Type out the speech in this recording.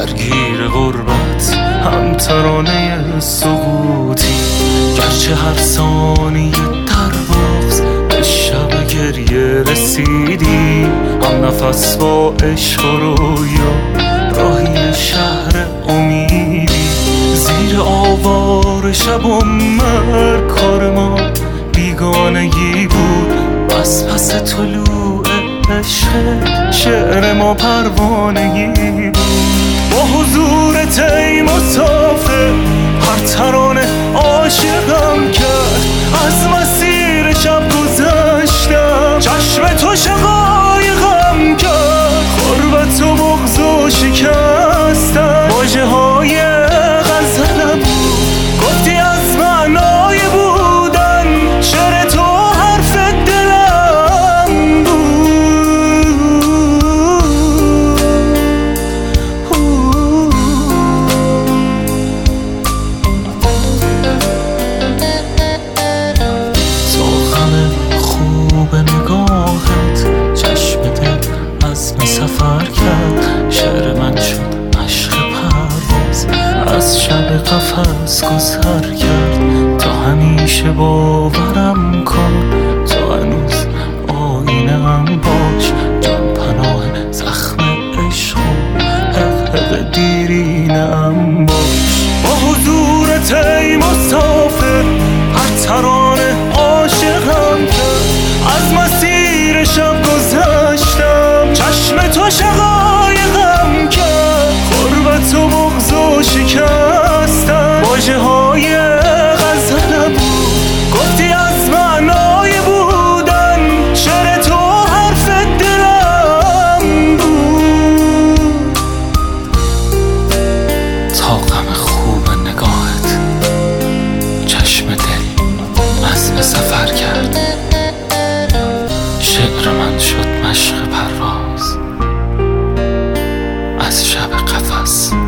درگیر غربت هم ترانه سقوطی، گرچه هر ثانیه در بغض به شب گریه رسیدی، هم نفس با عشق و رویا راهی شهر امیدی. زیر آوار شب و مرگ کار ما بیگانگی بود، بس پس طلوع عشق شعر ما پروانگی بود. با حضورت ای مسافر هر ترانه عاشقم کرد، از مسیر شب گذشتم چشم تو شقایقم کرد. غربت و بغض و شکستن واژه های غزلم بود، گفتی از معنای بودن شعر تو حرف دلم بود. سخن خوب نگاهت چشم دل عزم سفر کرد، شعر من شد عشق پرواز از شب قفس گذر کرد. تا همیشه باورم کن، تو هنوز آینه ام باش، جان پناه زخم عشق و حق دیرینه ام باش. با حضورت ای مسافر هر ترانه عاشقم کرد، از مسیر شب گذشتم چشم تو شقایقم کرد. غربت و بغض و شکستن واژه های غزلم بود، گفتی از معنای بودن شعر تو حرف دلم بود. تا غم خوب نگاهت چشم دل عزم سفر کرد، شعر من شد مشق پرواز از شب قفس